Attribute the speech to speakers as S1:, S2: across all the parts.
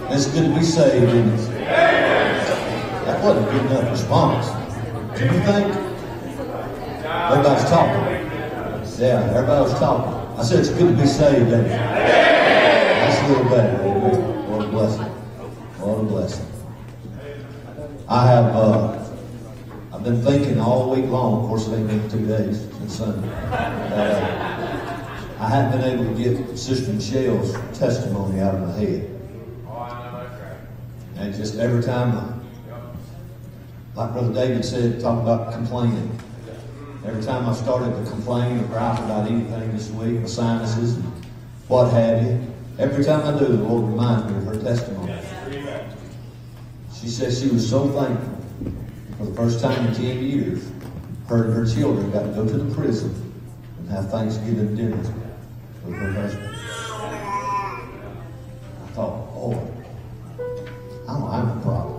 S1: It's good to be saved, isn't it? That wasn't a good enough response. Do you think? Everybody's talking. Yeah, everybody was talking. I said it's good to be saved, isn't it? That's a little better. Amen. What a blessing. What a blessing. I've been thinking all week long. Of course, it ain't been 2 days since Sunday. I haven't been able to get Sister Michelle's testimony out of my head. And just every time, like Brother David said, talk about complaining. Every time I started to complain or gripe about anything this week, my sinuses and what have you, every time I do, the Lord reminds me of her testimony. She said she was so thankful for the first time in 10 years, her and her children got to go to the prison and have Thanksgiving dinner with her husband. I thought, oh, I don't have a problem.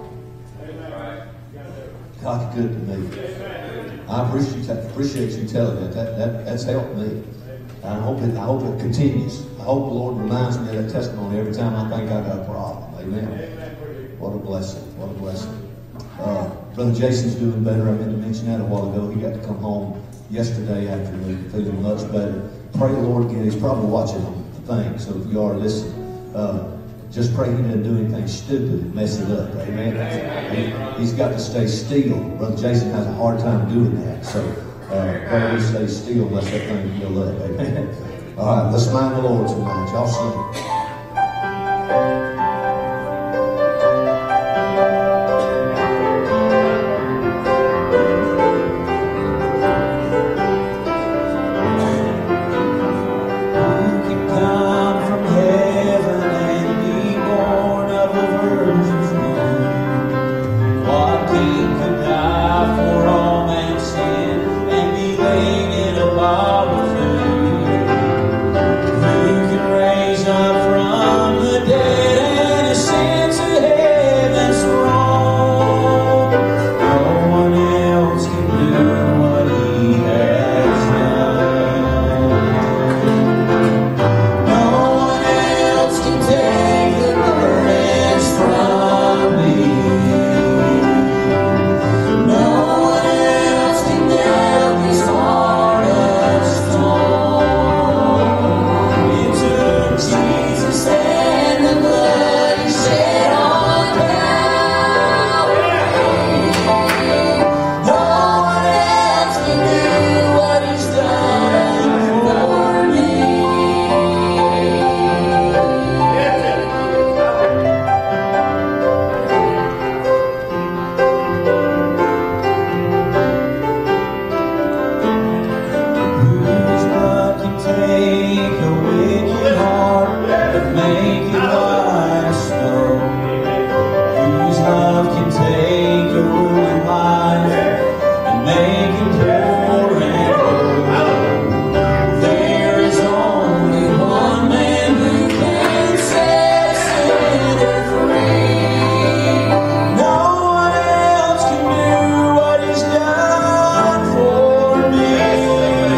S1: God's good to me. I appreciate you telling that. That's helped me. And I hope it continues. I hope the Lord reminds me of that testimony every time I think I got a problem. Amen. What a blessing. What a blessing. Brother Jason's doing better. I meant to mention that a while ago. He got to come home yesterday afternoon, feeling much better. Pray the Lord again. He's probably watching the thing, so if you are listening, just pray he doesn't do anything stupid and mess it up. Amen. He's got to stay still. Brother Jason has a hard time doing that, so pray he stay still unless that thing will up. Amen. All right, let's mind the Lord tonight. Y'all sing.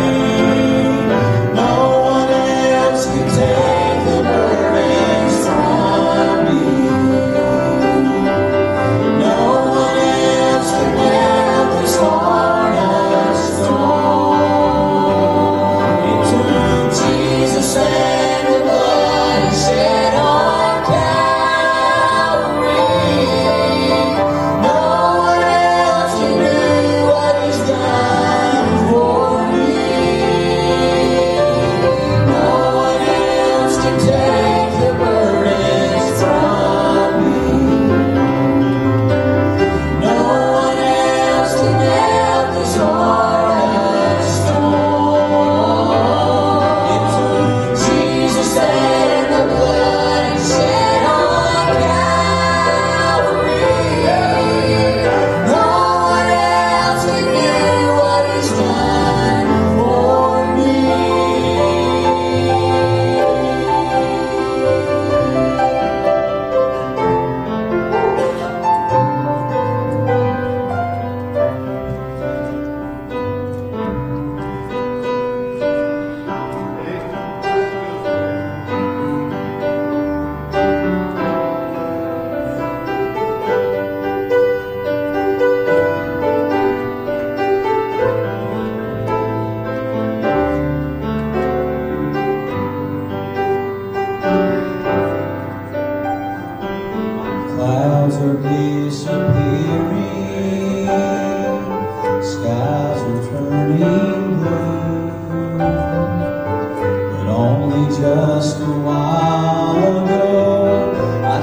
S2: Take the burdens from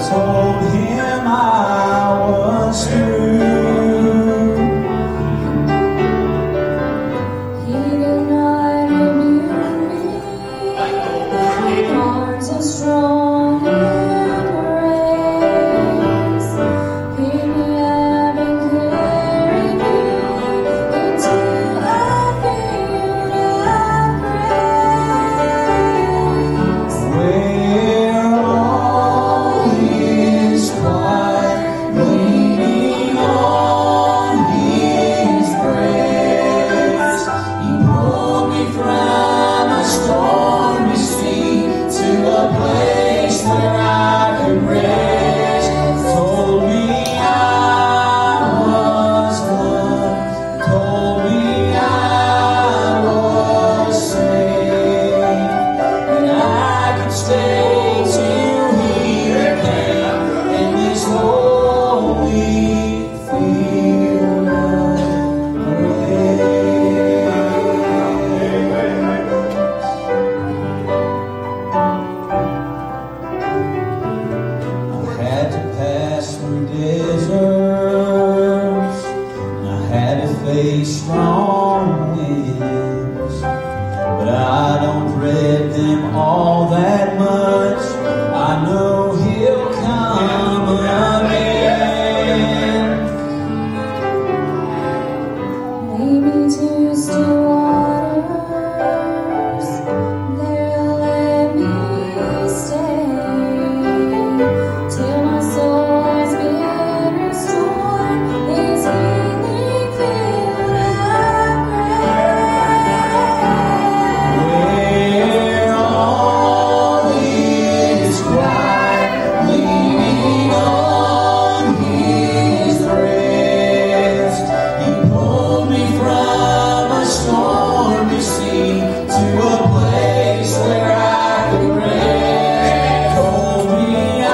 S2: told him I was through.
S3: He did not rebuke me with arms as strong embrace. He began and carried me into a field of grace,
S2: Where all is quiet, leaning on His grace. He pulled me from a stormy sea to a place where I could rest. Told me I was loved, told me I was saved, and I could stay till He came in this holy field of I had to pass through deserts, and I had to face strong winds, but I don't dread them all that much. I know He'll come again.
S3: lead me to still waters, there let me stay, till my soul has been restored, His healing field of grace.
S2: Where all is quiet, leaning on His rest. He pulled me from a stormy sea to a place where I could rest. Told me I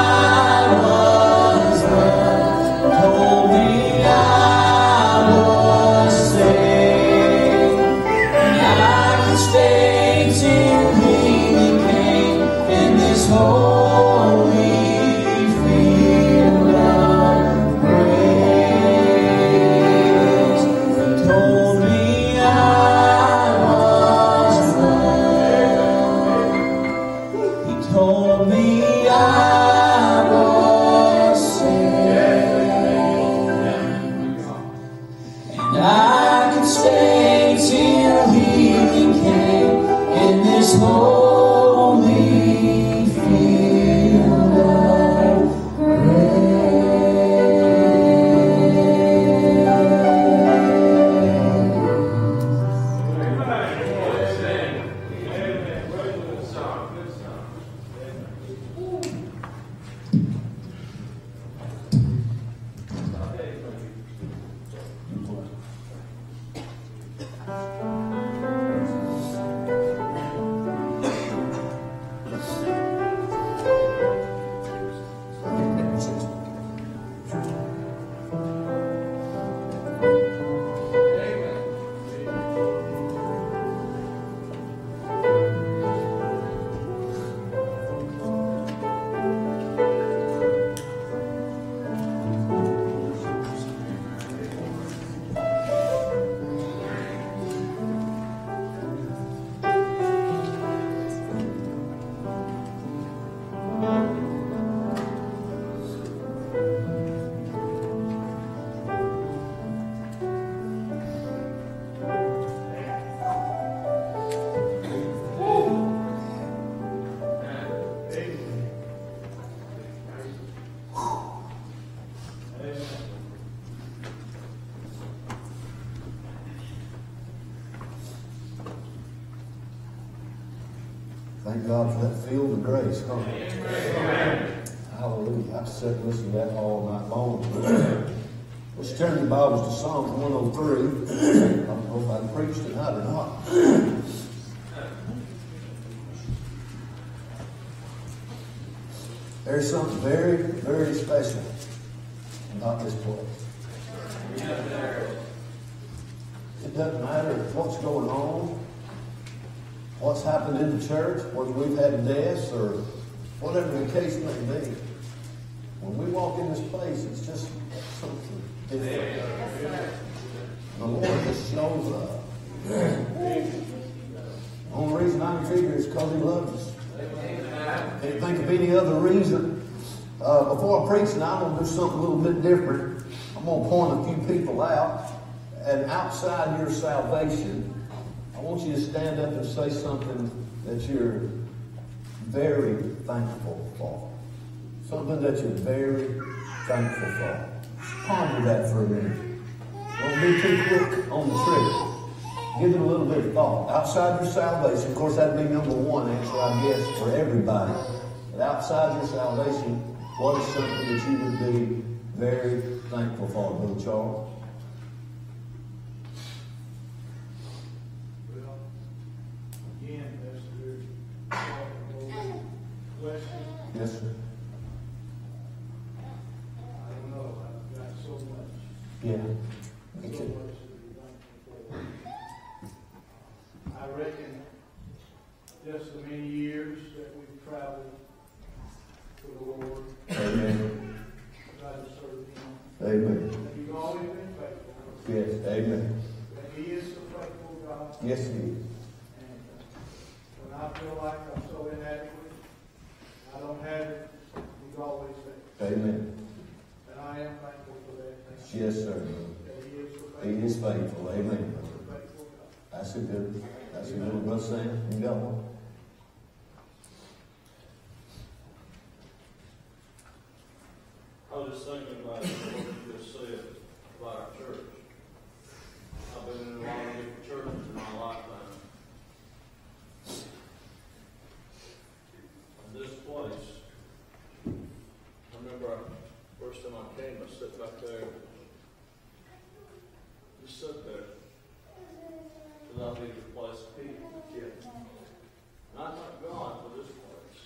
S2: was loved, told me I was saved, and I could stay till healing came in this holy field of grace. He told me I was loved. He told me I was saved, and I could stay till healing came in this holy field of
S1: Thank God for that field of grace. Huh? Hallelujah. I've sat and listened to that all night long. Let's turn the Bibles to Psalm 103. I don't know if I preached tonight or not. There's something very, very special about this place. It doesn't matter what's going on, what's happened in the church, whether we've had deaths or whatever the case may be. when we walk in this place, it's just something different. The Lord just shows up. The only reason I can figure is because He loves us. Can't think of any other reason. Before I preach tonight, I'm going to do something a little bit different. I'm going to point a few people out. And outside your salvation, I want you to stand up and say something that you're very thankful for. Something that you're very thankful for. Ponder that for a minute. Don't be too quick on the trigger. Give it a little bit of thought. Outside your salvation, of course, that'd be number one answer, I guess, for everybody. But outside your salvation, what is something that you would be very thankful for, Brother Charles?
S4: Well, again, Mr. Wesley,
S1: Yes, sir.
S4: I don't know, I've got so much,
S1: Yeah.
S4: so
S1: Me
S4: much to
S1: too.
S4: be thankful for. I reckon just the many years that we've traveled for the Lord,
S1: Amen.
S4: try to serve Him.
S1: Amen.
S4: That He's always been faithful.
S1: Yes, amen.
S4: That He is the faithful God.
S1: Yes, He is.
S4: And when I feel like I'm so inadequate, I don't have it, He's always there.
S1: Amen.
S4: And I am thankful for that.
S1: Yes, sir.
S4: That He is the faithful,
S1: He is faithful. Amen.
S4: faithful God.
S1: That's a good one, Brother Sam. You got one?
S5: I was just thinking about what you just said about our church. I've been in a lot of different churches in my lifetime. And this place, I remember first time I came, I sat back there. Just sit there. Because I needed a place to be with the kids. And I thank God for this place.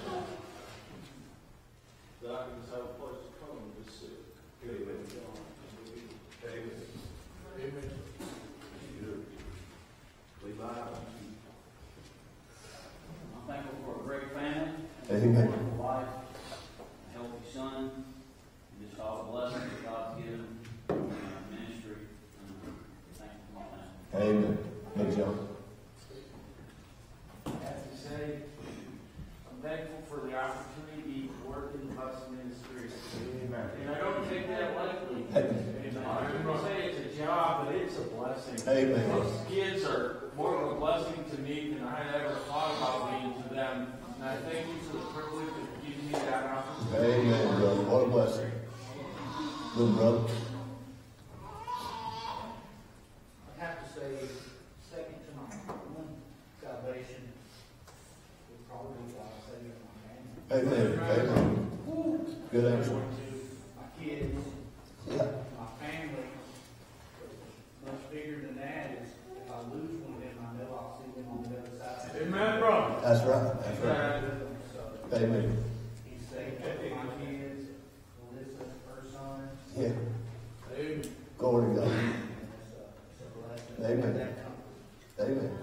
S5: That I can just have a place to come and just sit. Amen. Amen.
S4: Amen.
S5: We bow.
S2: I'm thankful for a great family,
S1: Amen.
S2: a wonderful wife, a healthy son, and just all the blessings that God's given ministry. Thankful for my family.
S1: Amen. Hey, John.
S6: I have to say, I'm thankful for the opportunity to work in the bus ministry. And I don't take that lightly. I'm going to say it's a job, but it's a blessing.
S1: Amen.
S6: Those kids are more of a blessing to me than I ever thought about being to them. And I thank you for the privilege of giving me that opportunity.
S1: Amen, brother. What a blessing. Good brother.
S7: I have to say, second to my own salvation would probably be God saving my family.
S1: Amen. Amen. Good answer.
S7: My kids,
S1: Yeah.
S7: my family. Much bigger than that is if I lose one of them, I know I'll see them on the other side.
S4: Amen, brother.
S1: That's right. That's right.
S7: So
S1: Amen.
S7: He's saved my kids, Melissa, her son.
S1: Yeah.
S4: Amen.
S1: Glory to God.
S7: It's a blessing.
S1: Amen.
S7: That comes.
S1: Amen.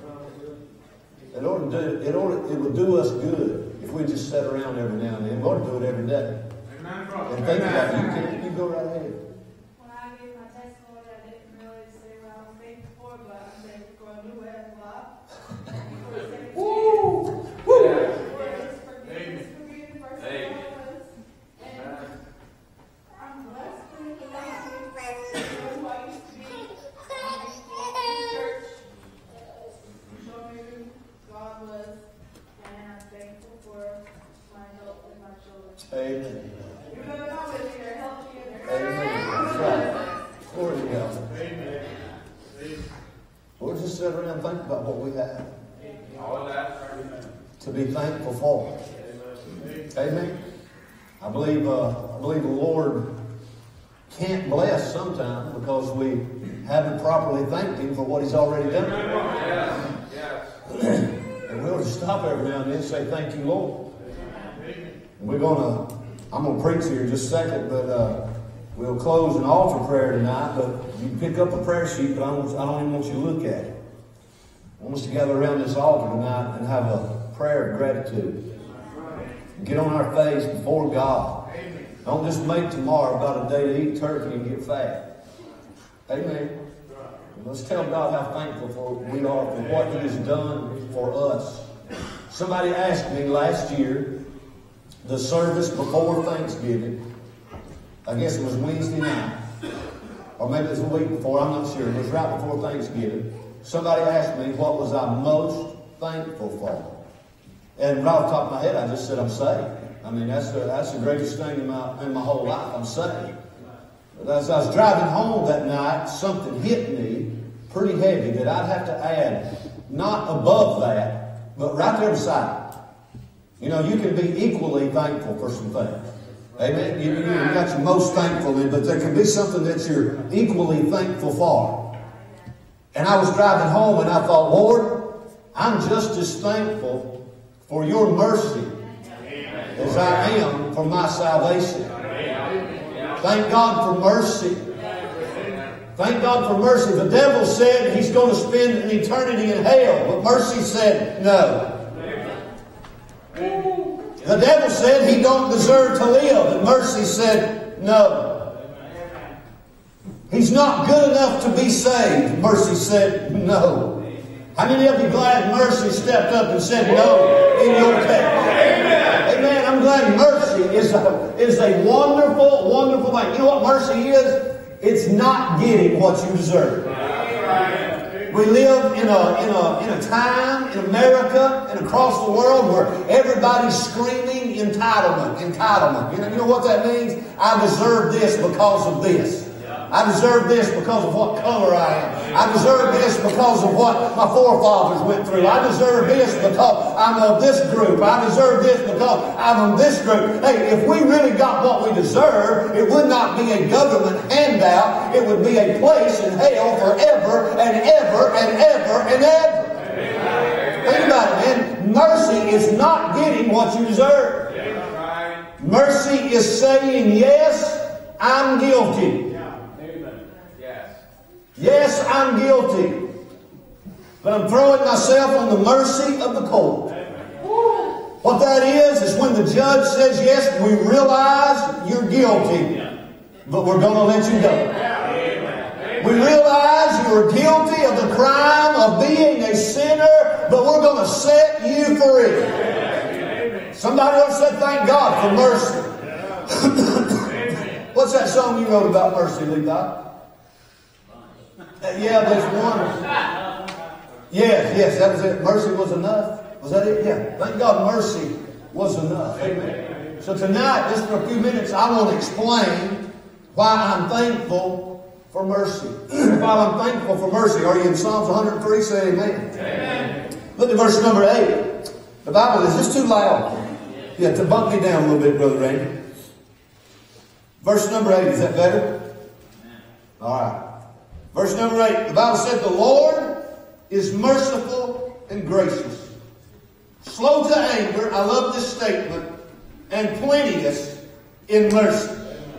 S1: It would do us good if we just sat around every now and then. We ought to do it every day.
S4: Amen, brother.
S1: And think about it. You go right ahead.
S8: When I gave my testimony, I didn't really say what I was thankful for, but I'm thankful for a new way of life.
S1: Woo!
S8: For His forgiveness for me the first time I was. And I'm blessed through the last week. Who I used to be in church. Showed me who God was. And I'm thankful for my health and my children.
S1: Amen.
S8: You don't know if they're healthy and they're
S1: Amen. That's right. Glory to God.
S4: Amen. Amen.
S1: We'll just sit around and think about what we have
S4: All that.
S1: to be thankful for. Amen. I believe the Lord can't bless sometimes because we haven't properly thanked Him for what He's already done.
S4: Yes.
S1: And we'll just stop every now and then and say, "Thank you, Lord."
S4: Amen.
S1: And I'm going to preach here in just a second, but we'll close an altar prayer tonight. But you can pick up a prayer sheet, but I don't even want you to look at it. I want us to gather around this altar tonight and have a prayer of gratitude. Get on our face before God. Don't just make tomorrow about a day to eat turkey and get fat. Amen. Let's tell God how thankful we are for what He has done for us. Somebody asked me last year, the service before Thanksgiving, I guess it was Wednesday night, or maybe it was a week before, I'm not sure. It was right before Thanksgiving. Somebody asked me what was I most thankful for. And right off the top of my head, I just said, I'm saved. I mean, that's the greatest thing in my whole life. I'm saved. But as I was driving home that night, something hit me pretty heavy that I'd have to add, not above that, but right there beside it. You know, you can be equally thankful for some things. Amen? You got your most thankful in, but there can be something that you're equally thankful for. And I was driving home and I thought, Lord, I'm just as thankful for your mercy as I am for my salvation. Thank God for mercy. Thank God for mercy. The devil said he's going to spend an eternity in hell, but mercy said no. The devil said he don't deserve to live, and mercy said no. He's not good enough to be saved. Mercy said no. How many of you glad mercy stepped up and said no in your case? Amen. I'm glad mercy is a wonderful, wonderful thing. You know what mercy is? It's not getting what you deserve. We live in a time in America and across the world where everybody's screaming entitlement, entitlement. You know what that means? I deserve this because of this. I deserve this because of what color I am. I deserve this because of what my forefathers went through. I deserve this because I'm of this group. I deserve this because I'm of this group. Hey, if we really got what we deserve, it would not be a government handout. It would be a place in hell forever and ever and ever and ever. Think about it, man. Mercy is not getting what you deserve. Mercy is saying, yes, I'm guilty. Yes, I'm guilty. But I'm throwing myself on the mercy of the court. What that is when the judge says, yes, we realize you're guilty, but we're going to let you go. We realize you're guilty of the crime of being a sinner, but we're going to set you free. Somebody else said, thank God for mercy. What's that song you wrote about mercy, Levi? Yeah, there's one. Yes, that was it. Mercy was enough. Was that it? Yeah. Thank God mercy was enough. Amen. So tonight, just for a few minutes, I want to explain why I'm thankful for mercy. Why I'm thankful for mercy. Are you in Psalms 103? Say amen. Amen. Look at verse number 8. The Bible, is this too loud? Yeah, to bump me down a little bit, Brother Randy. Verse number 8, is that better? All right. Verse number 8, the Bible said, the Lord is merciful and gracious, slow to anger, I love this statement, and plenteous in mercy.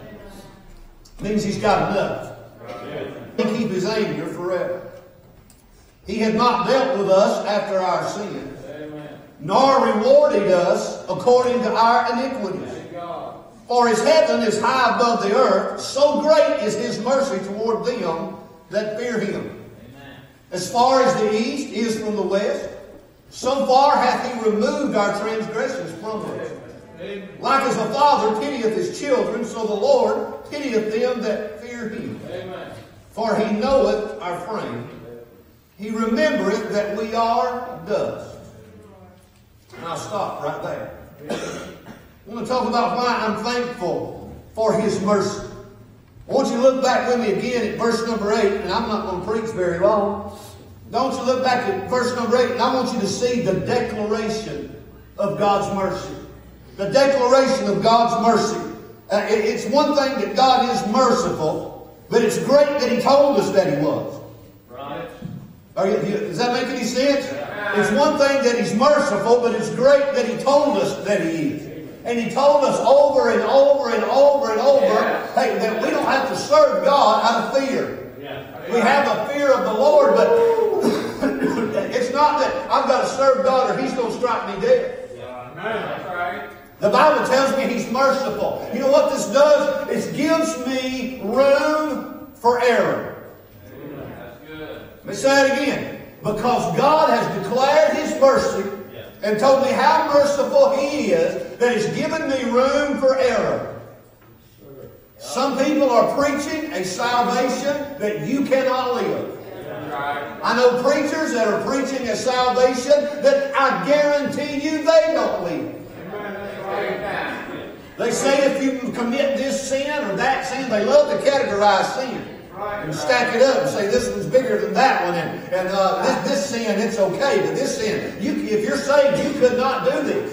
S1: Means He's got enough. He can keep His anger forever. He had not dealt with us after our sins, nor rewarded us according to our iniquities. For His heaven is high above the earth, so great is His mercy toward them that fear Him. Amen. As far as the east is from the west, so far hath He removed our transgressions from us. Amen. Like as a father pitieth his children, so the Lord pitieth them that fear Him. Amen. For He knoweth our frame. He remembereth that we are dust. And I'll stop right there. I want to talk about why I'm thankful for His mercy. I want you to look back with me again at verse number 8, and I'm not going to preach very long. Don't you look back at verse number 8, and I want you to see the declaration of God's mercy. The declaration of God's mercy. It's one thing that God is merciful, but it's great that He told us that He was. Right. Does that make any sense? Yeah. It's one thing that He's merciful, but it's great that He told us that He is. And He told us over and over and over and over, hey, that we don't have to serve God out of fear. We have a fear of the Lord, but it's not that I've got to serve God or He's going to strike me dead. The Bible tells me He's merciful. You know what this does? It gives me room for error.
S6: That's good.
S1: Let me say it again. Because God has declared His mercy and told me how merciful He is, that He's given me room for error. Some people are preaching a salvation that you cannot live. I know preachers that are preaching a salvation that I guarantee you they don't live. They say if you commit this sin or that sin, they love to categorize sin and stack it up and say this one's bigger than that one, and this sin, it's okay, but this sin, if you're saved, you could not do this.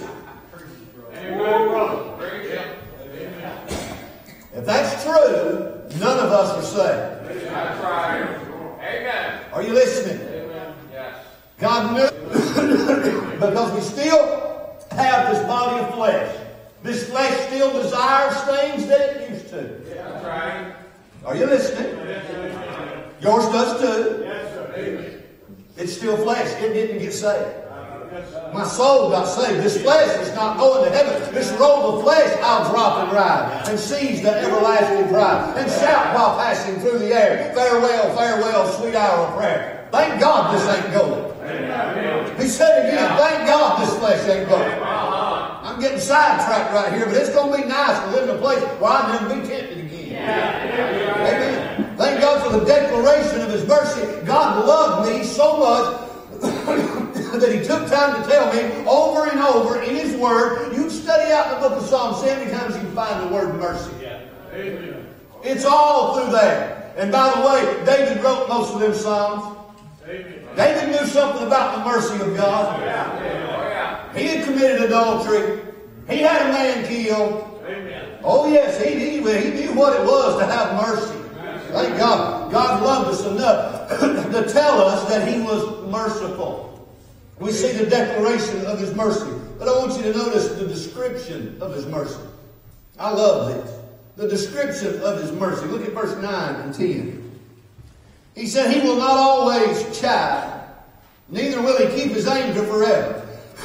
S1: If that's true, none of us are saved.
S6: That's right. Amen.
S1: Are you listening?
S6: Amen. Yes.
S1: God knew because we still have this body of flesh. This flesh still desires things that it used to.
S6: That's right.
S1: Are you listening? Yours does too.
S4: Yes, sir. Amen.
S1: It's still flesh. It didn't get saved. My soul got saved. This flesh is not going to heaven. This robe of flesh I'll drop and ride and seize the everlasting pride and shout while passing through the air. Farewell, farewell, sweet hour of prayer. Thank God this ain't going. He said again, thank God this flesh ain't going. I'm getting sidetracked right here, but it's going to be nice to live in a place where I'll never be tempted again. Amen. Thank God for the declaration of His mercy. God loved me so much that He took time to tell me over and over in His Word. You study out the book of Psalms 70 times, you can find the word mercy.
S4: Amen.
S1: It's all through there. And by the way, David wrote most of them Psalms.
S4: Amen.
S1: David knew something about the mercy of God. He had committed adultery. He had a man killed.
S4: Amen.
S1: Oh yes, he knew what it was to have mercy. Thank God. God loved us enough to tell us that He was merciful. We see the declaration of His mercy. But I want you to notice the description of His mercy. I love this. The description of His mercy. Look at verse 9 and 10. He said, He will not always chide, neither will He keep His anger forever.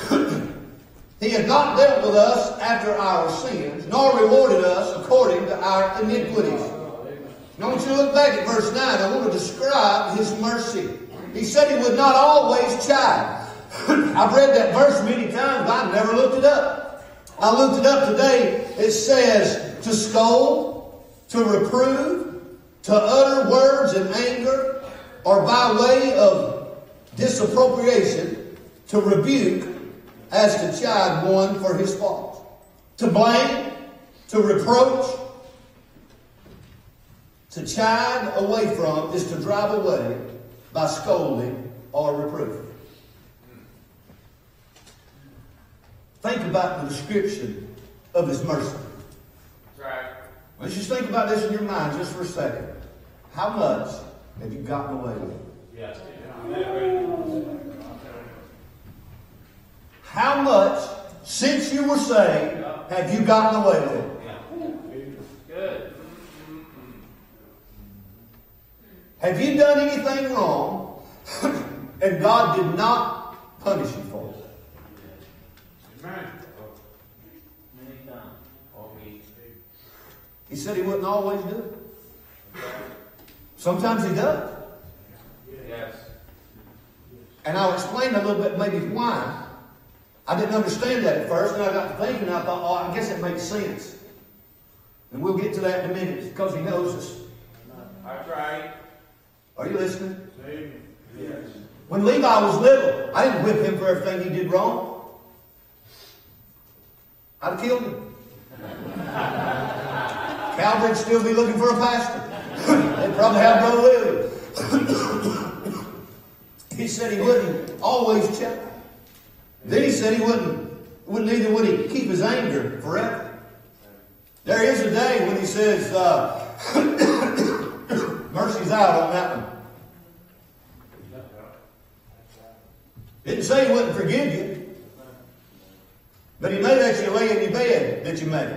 S1: He has not dealt with us after our sins, nor rewarded us according to our iniquities. Now I want you to look back at verse 9. I want to describe His mercy. He said He would not always chide. I've read that verse many times, but I've never looked it up. I looked it up today. It says to scold, to reprove, to utter words in anger, or by way of disappropriation, to rebuke, as to chide one for his fault. To blame, to reproach, to chide away from is to drive away by scolding or reproof. Think about the description of His mercy.
S6: That's right.
S1: Let's just think about this in your mind just for a second. How much have you gotten away with?
S6: Yes.
S1: How much, since you were saved, have you gotten away with?
S6: Good.
S1: Have you done anything wrong and God did not punish you for it?
S4: Amen.
S6: Many times.
S1: He said He wouldn't always do it. Sometimes He does.
S6: Yes.
S1: And I'll explain a little bit maybe why. I didn't understand that at first, and I got to thinking, I thought, oh, I guess it makes sense. And we'll get to that in a minute because He knows us.
S6: That's right.
S1: Are you listening?
S4: Amen. Yes.
S1: When Levi was little, I didn't whip him for everything he did wrong. I'd have killed him. Calvary'd still be looking for a pastor. They'd probably have Brother Willie. He said He wouldn't always check. Then He said He wouldn't neither would He keep His anger forever. There is a day when He says, mercy's out on that one. Didn't say He wouldn't forgive you. But He may let you lay in your bed that you made.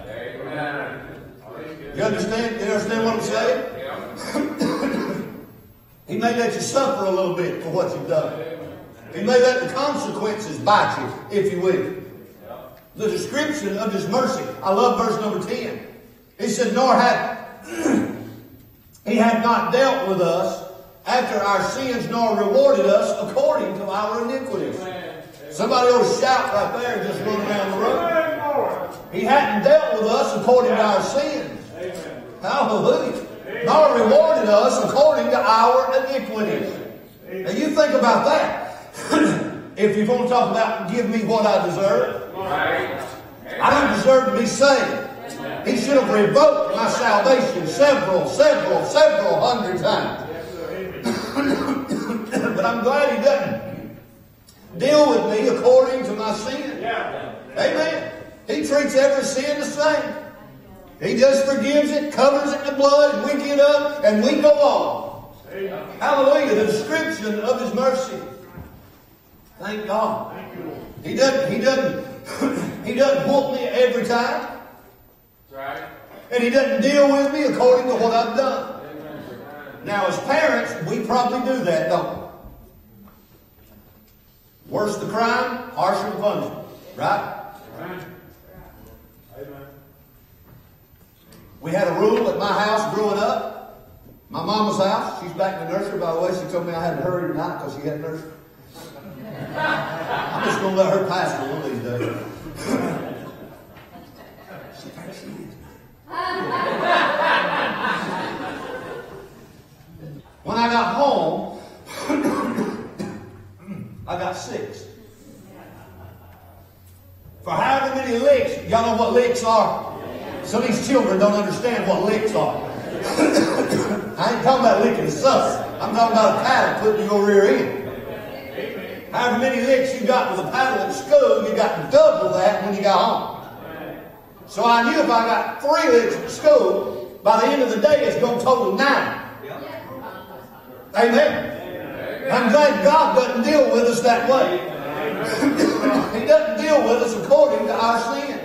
S1: You understand? You understand what I'm saying? He may let you suffer a little bit for what you've done. He may let the consequences bite you, if you will. the description of His mercy. I love verse number 10. He said, nor had He had not dealt with us after our sins, nor rewarded us according to our iniquities. Somebody ought to shout right there and just run around the room. He hadn't dealt with us according to our sins. Hallelujah. Nor rewarded us according to our iniquities. Now you think about that. If you want to talk about give me what I deserve, I don't deserve to be saved. He should have revoked my salvation several hundred times. But I'm glad He doesn't deal with me according to my sin. Amen. He treats every sin the same. He just forgives it, covers it in the blood, and we get up and we go on. Hallelujah. The description of His mercy. Thank God. He doesn't whoop me every time. And He doesn't deal with me according to what I've done. Now, as parents, we probably do that, don't we? Worse the crime, harsher the punishment. Right? We had a rule at my house growing up. My mama's house. She's back in the nursery, by the way. She told me I had to hurry tonight because she had nursery. I'm just going to let her pastor one of these days. When I got home, I got 6. For however many licks, y'all know what licks are? Some of these children don't understand what licks are. I ain't talking about licking sucker. I'm talking about a paddle put in your rear end. However many licks you got with a paddle at school, you got double that when you got home. So I knew if I got 3 licks at school, by the end of the day it's going to total 9. Amen. I'm glad God doesn't deal with us that way. He doesn't deal with us according to our sin.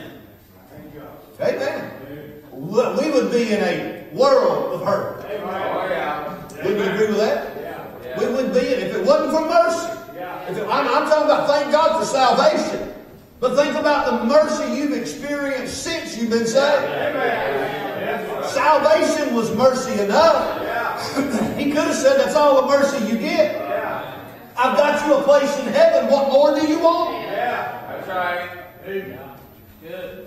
S1: Amen. We would be in a world of hurt. Would you agree with that? We wouldn't be in it if it wasn't for mercy. I'm talking about thank God for salvation. But think about the mercy you've experienced since you've been saved. Salvation was mercy enough. He could have said that's all the mercy you get. I've got you a place in heaven. What more do you want?
S6: That's right. Good.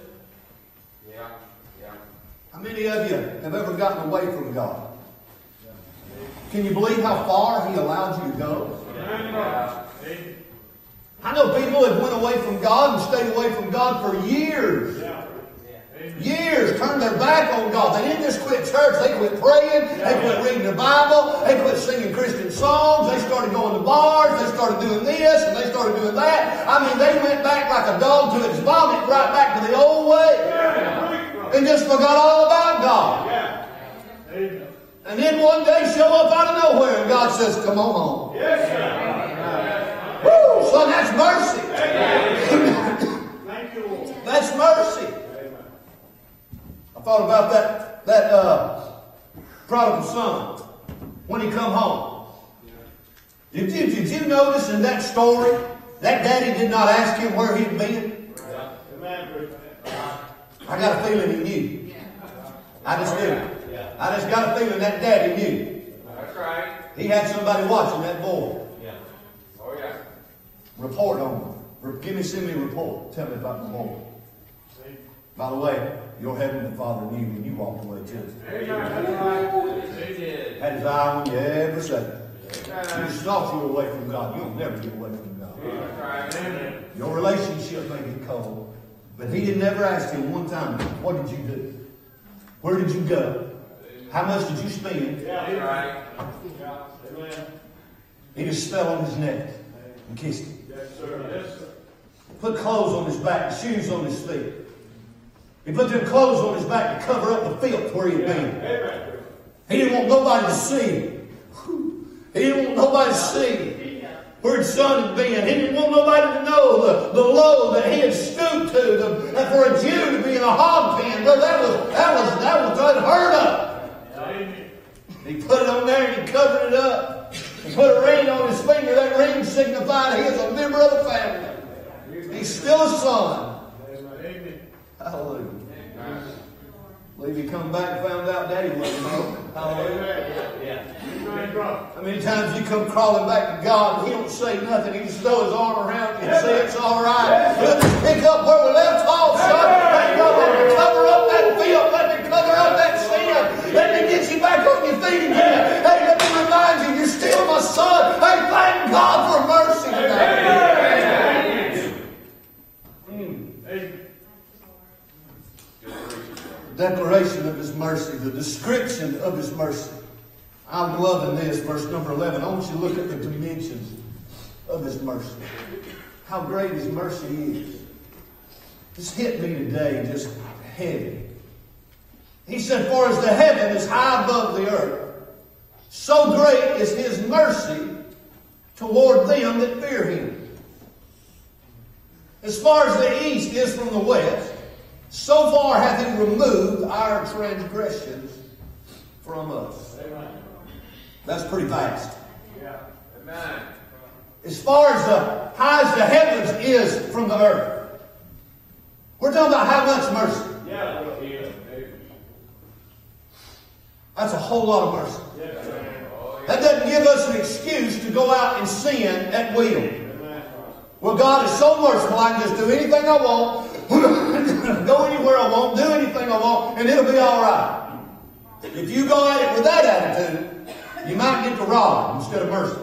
S1: How many of you have ever gotten away from God? Can you believe how far He allowed you to go? I know people have went away from God and stayed away from God for years. Years, turned their back on God. They didn't just quit church. They quit praying. They quit reading the Bible. They quit singing Christian songs. They started going to bars. They started doing this and they started doing that. I mean, they went back like a dog to its vomit, right back to the old way. And just forgot all about God. And then one day show up out of nowhere and God says, come on home. Woo! Son, that's mercy. That's mercy. I thought about that prodigal son when he come home. Did you notice in that story that daddy did not ask him where he'd been? I got a feeling he knew. I just do. I just got a feeling that daddy knew.
S6: That's right.
S1: He had somebody watching that boy.
S6: Oh yeah.
S1: Report on him. Send me a report. Tell me about the boy. By the way, your Heavenly Father knew when you walked away too. Had His eye on you every second. You just thought you were away from God. You'll never get away from God. Your relationship may be cold, but He didn't ever ask him one time, what did you do? Where did you go? How much did you spend? He just fell on his neck and kissed him. Put clothes on his back, shoes on his feet. He put them clothes on his back to cover up the filth where he had been. He didn't want nobody to see. He didn't want nobody to see where his son had been. He didn't want nobody to know the low that he had stooped to. That for a Jew to be in a hog pen, well, that was unheard of. He put it on there and he covered it up. He put a ring on his finger. That ring signified he was a member of the family. He's still a son. Hallelujah. Believe he come back and found out Daddy wasn't home. Hallelujah. How many times you come crawling back to God and He don't say nothing? He just throw His arm around you and say it's all right. Let us pick up where we left off, son. Thank God, let me cover up that field. Let me cover up that sin. Let me get you back on your feet again. Hey, let me remind you, you're still my son. Hey, thank God for mercy today. Declaration of His mercy, the description of His mercy. I'm loving this, verse number 11. I want you to look at the dimensions of His mercy. How great His mercy is. This hit me today, just heavy. He said, for as the heaven is high above the earth, so great is His mercy toward them that fear Him. As far as the east is from the west, so far hath He removed our transgressions from us.
S4: Amen.
S1: That's pretty vast.
S4: Yeah. Amen.
S1: As far as the high as the heavens is from the earth. We're talking about how much mercy.
S4: Yeah.
S1: That's a whole lot of mercy.
S4: Yeah.
S1: That doesn't give us an excuse to go out and sin at will. Well, God is so merciful, I can just do anything I want, go anywhere I want, do anything I want, and it'll be all right. If you go at it with that attitude, you might get the rod instead of mercy.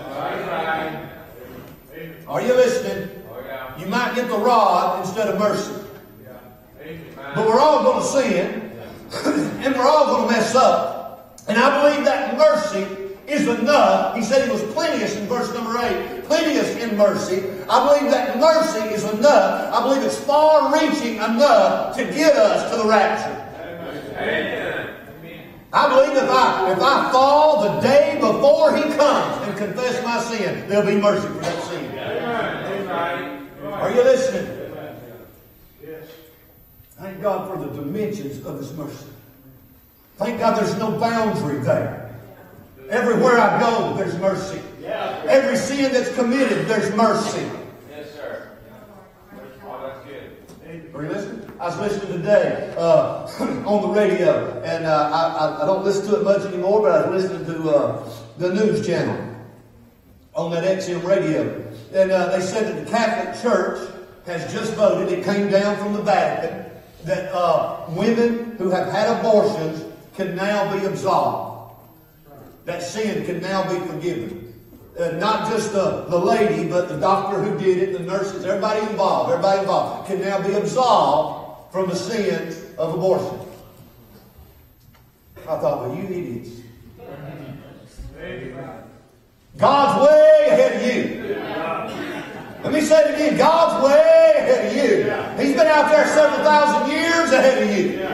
S1: Are you listening? You might get the rod instead of mercy. But we're all going to sin, and we're all going to mess up. And I believe that mercy is enough. He said He was plenteous in verse number 8. Plenteous in mercy. I believe that mercy is enough. I believe it's far-reaching enough to get us to the rapture. Amen. I believe if I fall the day before He comes and confess my sin, there'll be mercy for that sin. Amen. Are you listening?
S4: Yes.
S1: Thank God for the dimensions of His mercy. Thank God there's no boundary there. Everywhere I go, there's mercy. Every sin that's committed, there's mercy.
S6: Yes, sir. Oh, that's good.
S1: Are you listening? I was listening today on the radio, and I don't listen to it much anymore, but I was listening to the news channel on that XM radio. And they said that the Catholic Church has just voted, it came down from the Vatican, that women who have had abortions can now be absolved. That sin can now be forgiven. Not just the lady, but the doctor who did it, the nurses, everybody involved can now be absolved from the sin of abortion. I thought, well, you idiots. God's way ahead of you. Let me say it again. God's way ahead of you. He's been out there several thousand years ahead of you.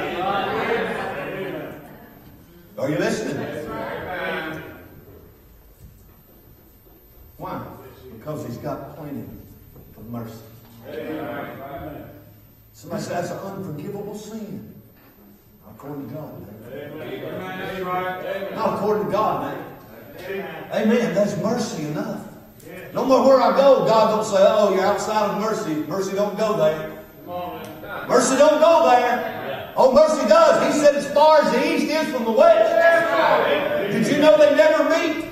S1: Are you listening? Why? Because He's got plenty of mercy. Somebody said that's an unforgivable sin. Not according to God. Not according to God, man. Amen. That's mercy enough. No matter where I go, God don't say, oh, you're outside of mercy. Mercy don't go there. Mercy don't go there. Oh, mercy does. He said as far as the east is from the west. Did you know they never meet?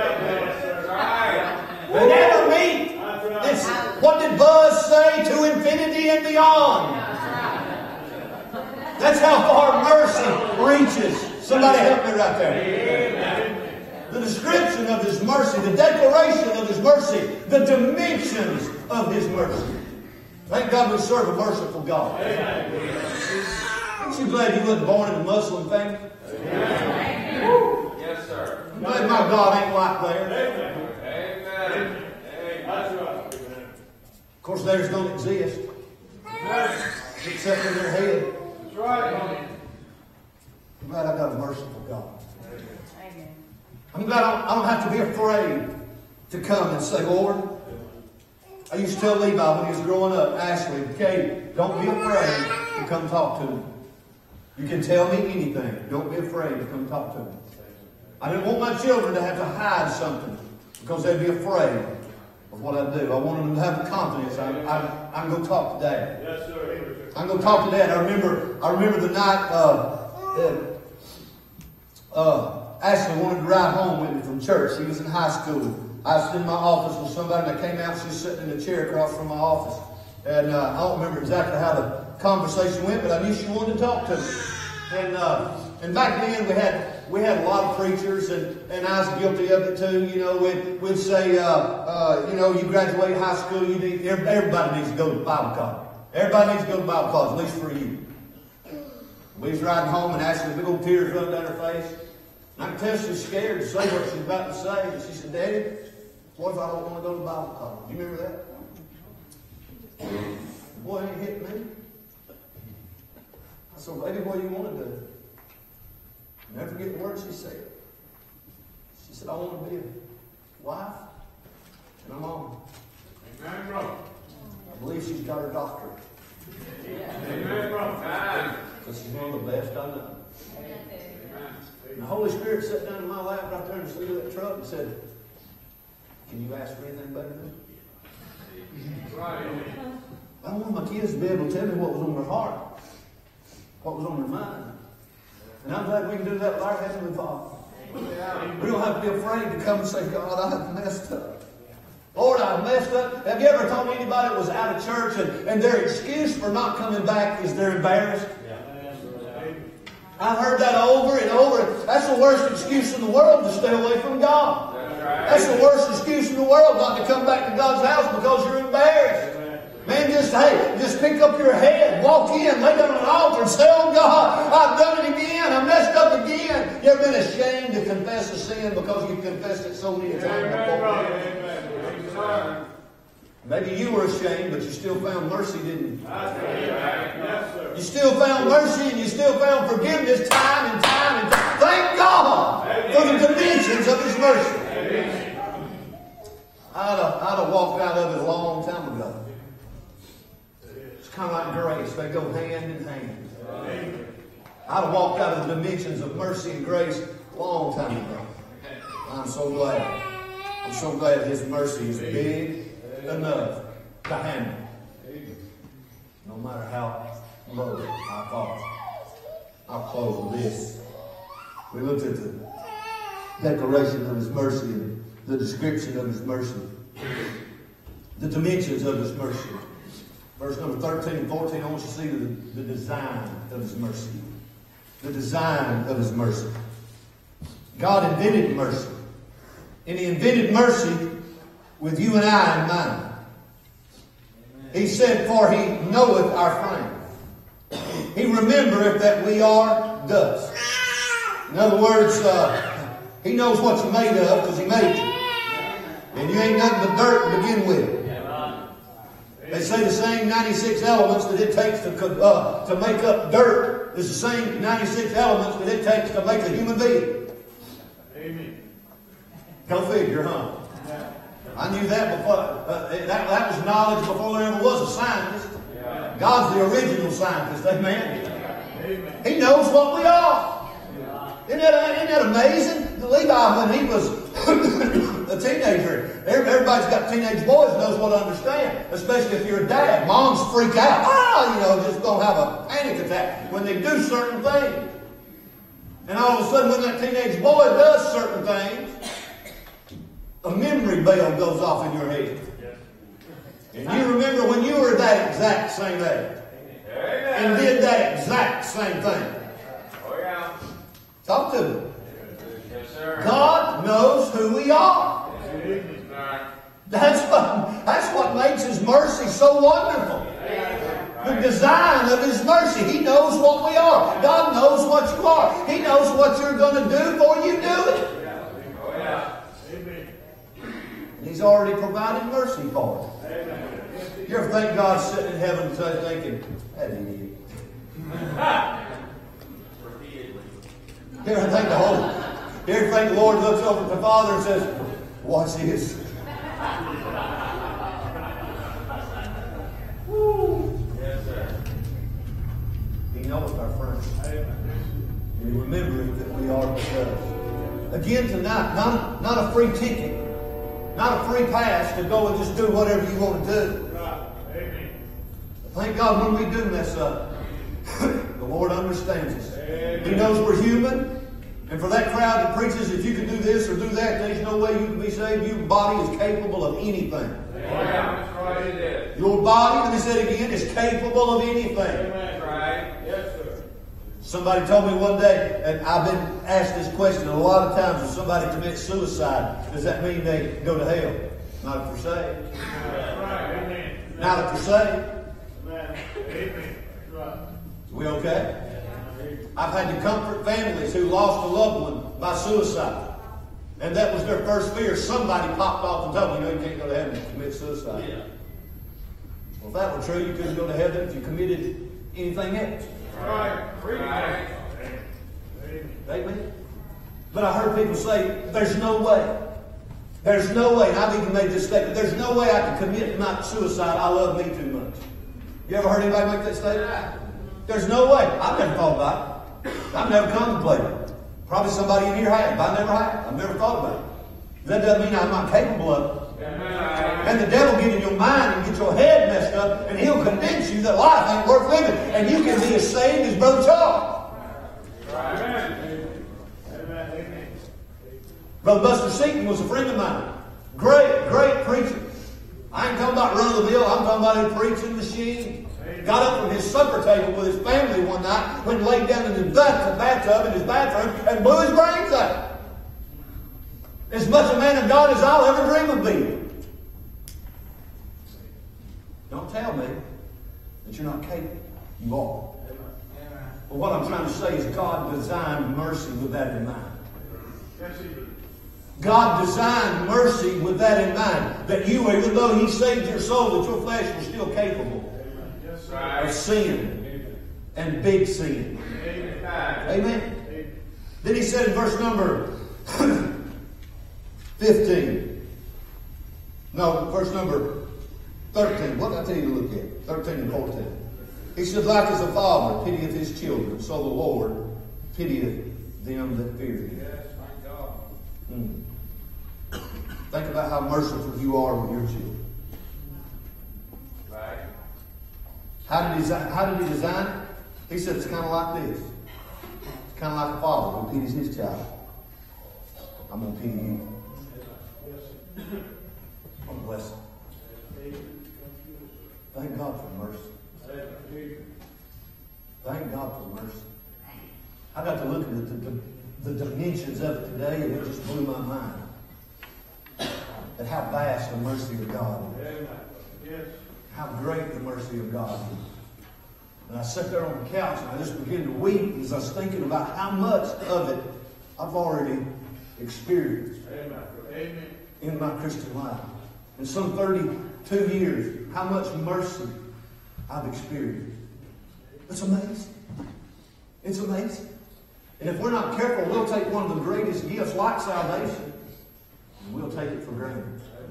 S1: They never meet. It's, what did Buzz say? To infinity and beyond. That's how far mercy reaches. Somebody help me right there. The description of His mercy, the declaration of His mercy, the dimensions of His mercy. Thank God we serve a merciful God. Aren't you glad you wasn't born in a Muslim family?
S6: Yes, sir.
S1: I'm glad my God ain't like theirs. Of course, theirs don't exist. Except in their head.
S4: That's right.
S1: I'm glad I got a merciful God. I'm glad I don't have to be afraid to come and say, Lord, I used to tell Levi when he was growing up, Ashley, okay, don't be afraid to come talk to me. You can tell me anything. Don't be afraid to come talk to me. I didn't want my children to have to hide something because they'd be afraid of what I do. I wanted them to have the confidence. I'm going to talk to Dad.
S4: Yes, sir.
S1: I'm going to talk to that. I remember the night Ashley wanted to ride home with me from church. She was in high school. I was in my office with somebody, and I came out. She was sitting in a chair across from my office. And I don't remember exactly how the conversation went, but I knew she wanted to talk to me. And back then we had a lot of preachers, and I was guilty of it too. You know, we'd say, you graduate high school, everybody needs to go to Bible college. Everybody needs to go to Bible college, at least for you. We was riding home, and Ashley, big old tears running down her face. And I could tell she was scared to say what she was about to say. And she said, "Daddy, what if I don't want to go to Bible college?" Do you remember that? Boy, it hit me. I said, "Baby, what do you want to do?" Never forget the words she said. She said, "I want to be a wife and a mom."
S4: Amen, brother.
S1: I believe she's got her doctorate.
S4: Amen, brother.
S1: Because she's one of the best I know. And the Holy Spirit sat down in my lap right there in the seat of that truck and said, "Can you ask for anything better than that?"
S4: Right.
S1: I want my kids to be able to tell me what was on their heart, what was on their mind. And I'm glad we can do that with our Heavenly Father. We don't have to be afraid to come and say, "God, I've messed up. Lord, I've messed up." Have you ever told anybody that was out of church and their excuse for not coming back is they're embarrassed? I've heard that over and over. That's the worst excuse in the world, to stay away from God. That's the worst excuse in the world, not to come back to God's house because you're embarrassed. Man, just pick up your head, walk in, lay down on an altar and say, "Oh God, I've done it again. I messed up again." You ever been ashamed to confess a sin because you've confessed it so many times before? Maybe you were ashamed, but you still found mercy, didn't you?
S4: Yes, sir.
S1: You still found mercy and you still found forgiveness time and time and time. Thank God for the dimensions of His mercy. I'd have walked out of it a long time ago. It's kind of like grace. They go hand in hand. I'd have walked out of the dimensions of mercy and grace a long time ago. I'm so glad. I'm so glad His mercy is big enough to handle. No matter how low I fall. I'll close with this. We looked at the declaration of His mercy and the description of His mercy. The dimensions of His mercy. Verse number 13 and 14, I want you to see the design of His mercy. The design of His mercy. God invented mercy. And He invented mercy with you and I in mind. He said, "For He knoweth our frame. He remembereth that we are dust." In other words, He knows what you're made of because He made you. And you ain't nothing but dirt to begin with. They say the same 96 elements that it takes to make up dirt is the same 96 elements that it takes to make a human being.
S4: Amen.
S1: Go figure, huh? I knew that before. That was knowledge before there ever was a scientist. God's the original scientist. Amen. He knows what we are. Isn't that amazing? Levi, when he was a teenager, everybody's got teenage boys and knows what to understand. Especially if you're a dad. Moms freak out. Just don't have a panic attack when they do certain things. And all of a sudden, when that teenage boy does certain things, a memory bell goes off in your head. And you remember when you were that exact same age and did that exact same thing. Talk to me. God knows who we are. That's what makes His mercy so wonderful. The design of His mercy. He knows what we are. God knows what you are. He knows what you're going to do before you do it. And He's already provided mercy for it. You ever think God's sitting in heaven thinking, "That idiot"? You ever think you ever think the Lord looks over at the Father and says, "Watch this"?
S5: Yes, sir.
S1: He knows our friends. And He remembers that we are because. Again tonight, not a free ticket, not a free pass to go and just do whatever you want to do. Thank God when we do mess up, the Lord understands us. He knows we're human. And for that crowd that preaches, if you can do this or do that, there's no way you can be saved. Your body is capable of anything. Your body, let me say it again, is capable of anything. Somebody told me one day, and I've been asked this question a lot of times, if somebody commits suicide, does that mean they go to hell? Not if they're saved. Not if they're saved. We okay? I've had to comfort families who lost a loved one by suicide. And that was their first fear. Somebody popped off and told them, you can't go to heaven and commit suicide. Yeah. Well, if that were true, you couldn't go to heaven if you committed anything else. Right. Amen. But I heard people say, there's no way. There's no way. And I've even made this statement. There's no way I can commit not suicide. I love me too much. You ever heard anybody make that statement? There's no way. I've never thought about it. I've never contemplated it. Probably somebody in here has, but I never have. I've never thought about it. That doesn't mean I'm not capable of it. And the devil get in your mind and get your head messed up, and he'll convince you that life ain't worth living, and you can be as saved as Brother Charles. Brother Buster Seaton was a friend of mine. Great, great preacher. I ain't talking about run-of-the-mill. I'm talking about a preaching machine. Got up from his supper table with his family one night, went and laid down in his bathtub in his bathroom, and blew his brains out. As much a man of God as I'll ever dream of being. Don't tell me that you're not capable. You are. But what I'm trying to say is God designed mercy with that in mind. God designed mercy with that in mind. That you, even though He saved your soul, that your flesh was still capable of sin and big sin. Amen. Then He said in verse number 15. No, verse number 13. What did I tell you to look at? 13 and 14. He said, like as a father pitieth his children, so the Lord pitieth them that fear Him. Yes, my God. Think about how merciful you are with your children. Right. How did He design it? He said it's kind of like this. It's kind of like a father who pities his child. I'm going to pity you. I'm going to bless him. Thank God for mercy. Thank God for mercy. I got to look at the dimensions of it today, and it just blew my mind. At how vast the mercy of God is. How great the mercy of God is. And I sat there on the couch and I just began to weep as I was thinking about how much of it I've already experienced in my Christian life. In some 32 years, how much mercy I've experienced. It's amazing. It's amazing. And if we're not careful, we'll take one of the greatest gifts like salvation, and we'll take it for granted.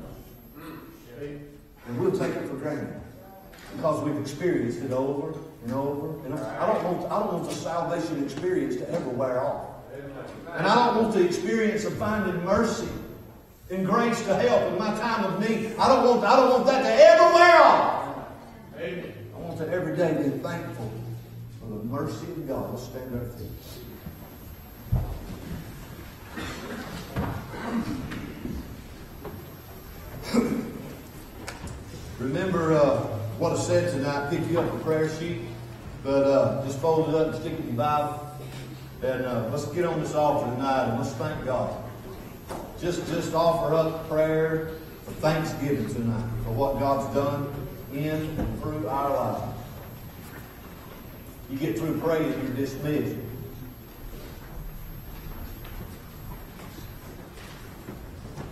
S1: And we'll take it for granted. Because we've experienced it over and over and over. I don't want the salvation experience to ever wear off. And I don't want the experience of finding mercy and grace to help in my time of need. I don't want that to ever wear off. I want to every day be thankful for the mercy of God. Let's stand there for Remember what I said tonight. Pick you up a prayer sheet, but just fold it up and stick it in your Bible. And let's get on this altar tonight and let's thank God. Just offer up prayer for thanksgiving tonight for what God's done in and through our lives. You get through praying, you're dismissed.